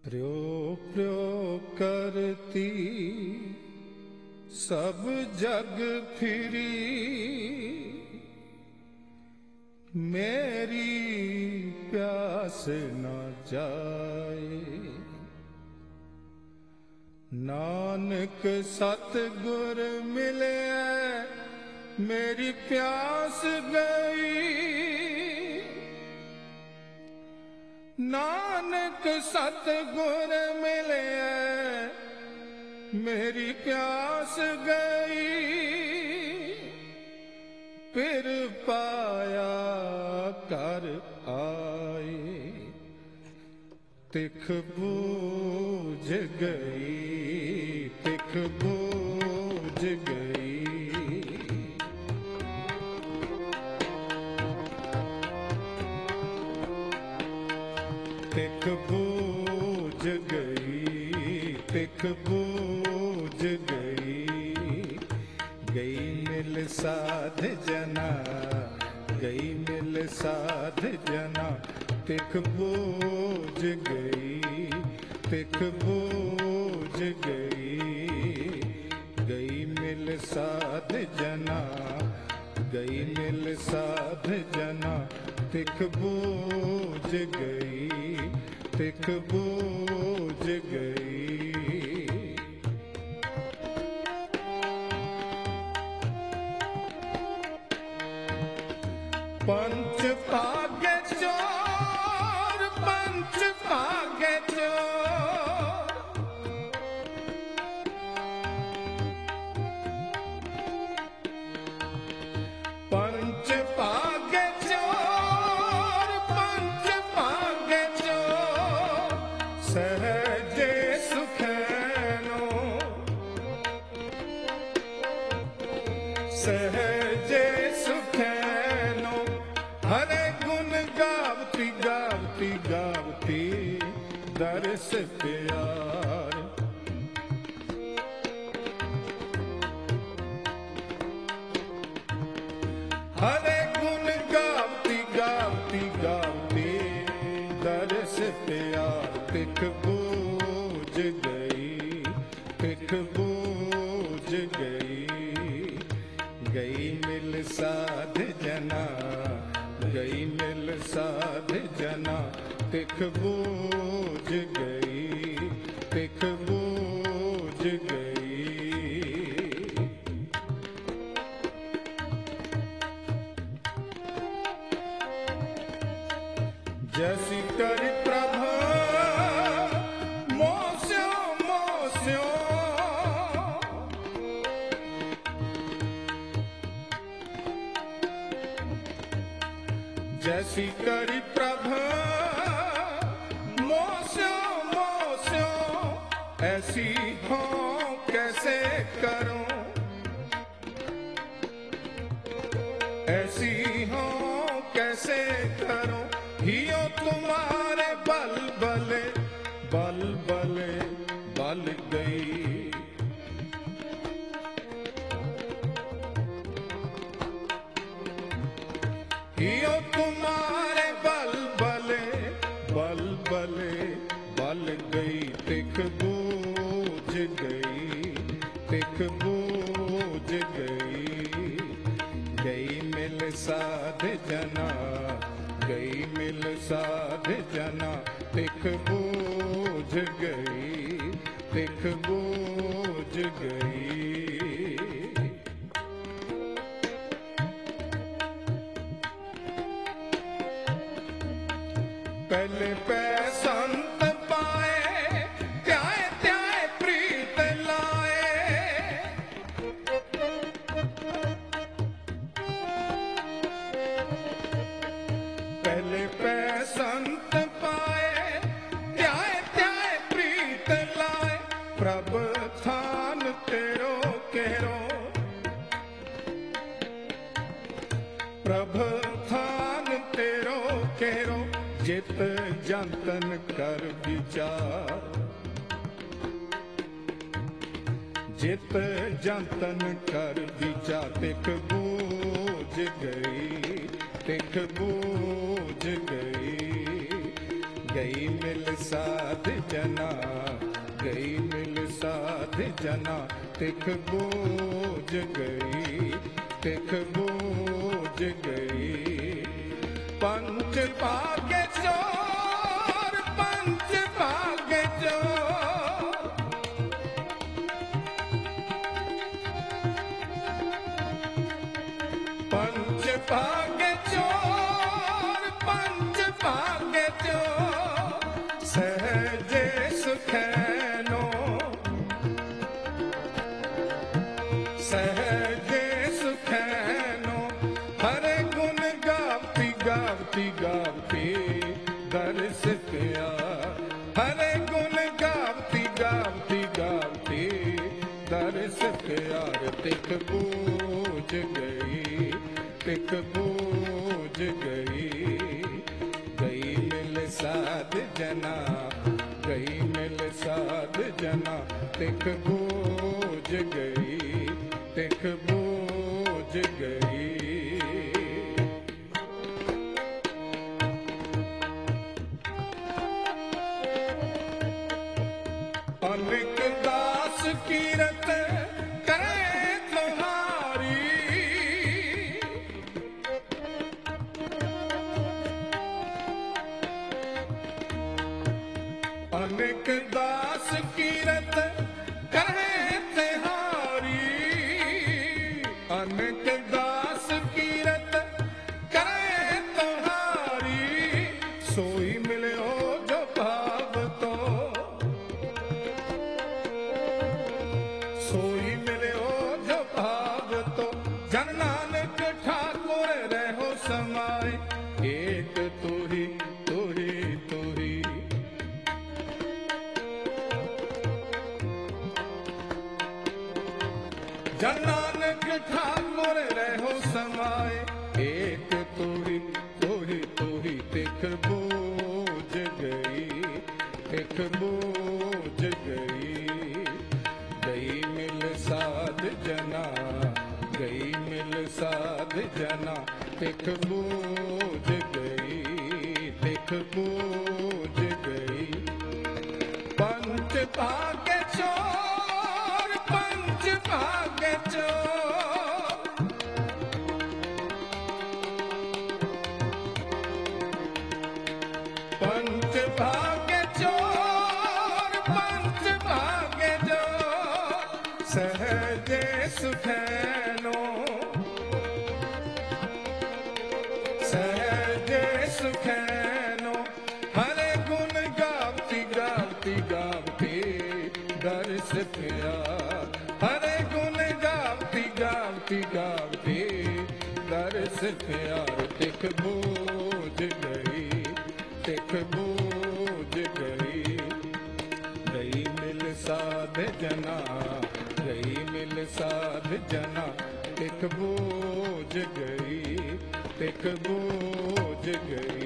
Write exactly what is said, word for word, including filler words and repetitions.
प्र्यो प्र्यो करती सब जग फिरी, मेरी प्यास न जाए। नानक सतगुर मिले मेरी प्यास गई। नानक सतगुर मिले मेरी प्यास गई। फिर पाया कर आए, तिख बूझ गई, तिख बूझ गई। तिख बूझ गई, तिख बूझ गई। गई मिल साध जना, गई मिल साध जना। तिख बूझ गई, तिख बूझ गई। गई मिल साध जना, गई मिल साध जना। तिख बूझ गई, तिख बूझ गई। पंच भाग्य चोर, पंच भाग्य चोर। पंच भाग्य चोर, पंच भाग्य चोर। सहजे सुखैनो, सहजे सुखैनो। हरे गुण गावती गावती गावती दर्श प्यार। हरे गुण गावती गावती गावती दर्श प्यार। तिख बूझ गई, तिख बूझ गई। गई मिल साध जना, गई मिल साध जना। तिख बूझ गई, तिख बूझ गई। जैसी करी प्रभु मोस्यो मोस्यो। जैसी करी प्रभु मोस्यो मोस्यो। ऐसी हो कैसे करूं, ऐसी हो कैसे करूं। हियो तुम्हारे बल बले, बल बले बल गई। हियो तुम्हारे बल बले, बल बले बल गई। तिख बूझ गई, तिख बूझ गई। गई मिल साध जना, गई मिल साध जना। तिख बूझ गई, तिख बूझ गई। पहले पै संत पाए, त्याए त्याए प्रीत लाए। पहले पै संत पाए, त्याए त्याए प्रीत लाए। प्रभ थान तेरो केरो, प्रभ थान तेरो केरो। जित जंतन कर विचार, जित जंतन कर विचार। तिख बूझ गई, तिख बूझ गई। गई मिल साध जना, गई मिल साध जना, तिख बोझ गई, तिख बोझ गई। पंच भाग्य चोर, पंच भाग्य चोर, पंच भाग्य चोर, पंच भाग्य चोर, सहजे सुखैनो, सहजे सुखैनो, हरे गुण गावती गावती गावती दर्श किया, हरे गुण गावती गावती गावती दर्श किया। तिख बोझ गई, तिख बोझ गई, गई मिल साध जना, गई मिल साध जना, तिख बोझ गई, तिख बोझ गई। अनेक दास कीरत करे तुम्हारी, अनेक दास कीरत करे तुम्हारी, अनेक दास कीरत करे तुम्हारी, सोई मिले हो जो भाव तो, सोई मिले हो जो भाव तो, जन नानक ठाकुर रहो समाए, एक तू ही तू ही तू ही। जन नानक ठाकुर रहो समाए, एक तू ही तू ही तू ही। तिख बोझ गई, तिख बोझ गई, गई मिल साध जना, गई मिल साध जना, तिख बोझ गई, तिख बोझ गई। पंच भाग्य चोर, पंच भाग्य चोर, पंच भाग्य चोर, पंच भाग्य चोर, सहजे सुखैनो, सहजे सुखैनो, हरे गुण गावती गावती गावती दर्श किया, हरे गुण गावती गावती गावती दर्श किया। तिख बोझ गई, तिख बोझ गई, गई मिल साध जना, गई मिल साध जना, तिख बोझ गई, तिख बोझ गई।